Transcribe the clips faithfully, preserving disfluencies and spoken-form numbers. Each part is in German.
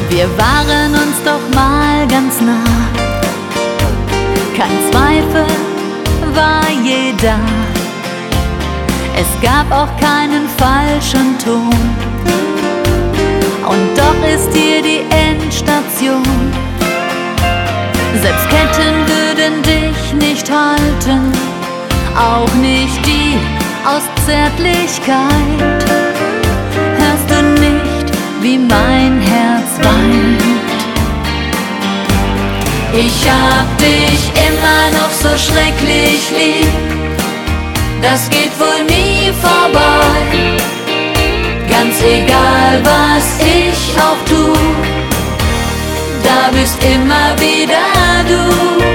Wir waren uns doch mal ganz nah, kein Zweifel war je da. Es gab auch keinen falschen Ton, und doch ist hier die Endstation. Selbst Ketten würden dich nicht halten, auch nicht die aus Zärtlichkeit. Hörst du nicht, wie mein Herz weint? Ich hab dich immer noch so schrecklich lieb, das geht wohl nie vorbei. Ganz egal, was ich auch tu, da bist immer wieder du.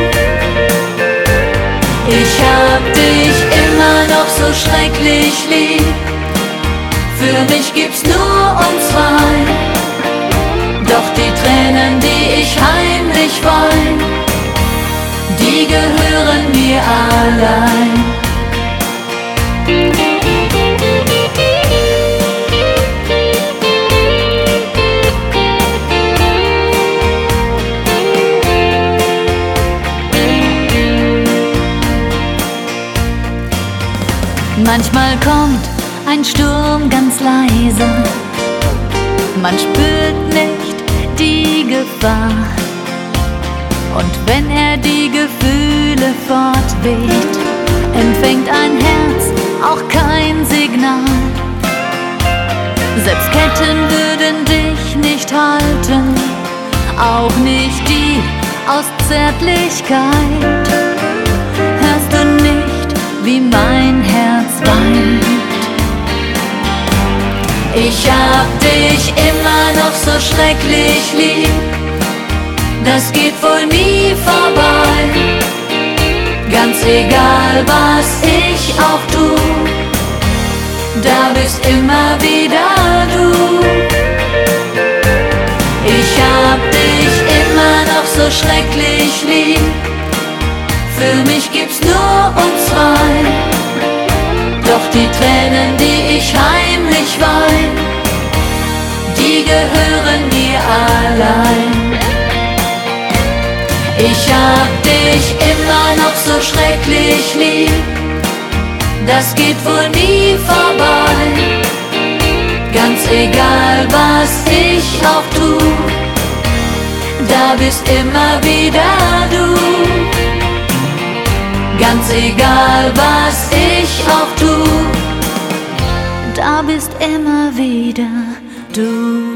Ich hab dich immer noch so schrecklich lieb, für mich gibt's nur uns zwei. Doch die Tränen, die ich heimlich wein, die gehören mir allein. Manchmal kommt ein Sturm ganz leise, man spürt nicht die Gefahr. Und wenn er die Gefühle fortweht, empfängt ein Herz auch kein Signal. Selbst Ketten würden dich nicht halten, auch nicht die aus Zärtlichkeit. Hörst du nicht, wie mein Herz weint? Ich hab dich immer noch so schrecklich lieb, das geht wohl nie vorbei. Ganz egal, was ich auch tu, da bist immer wieder du. Ich hab dich immer noch so schrecklich lieb, für mich gibt's nur uns zwei. Doch die Tränen, die ich heimlich wein, die gehören mir allein. Ich hab dich immer noch so schrecklich lieb, das geht wohl nie vorbei. Ganz egal, was ich auch tu, da bist immer wieder du. Ganz egal, was ich auch tu, da bist immer wieder du.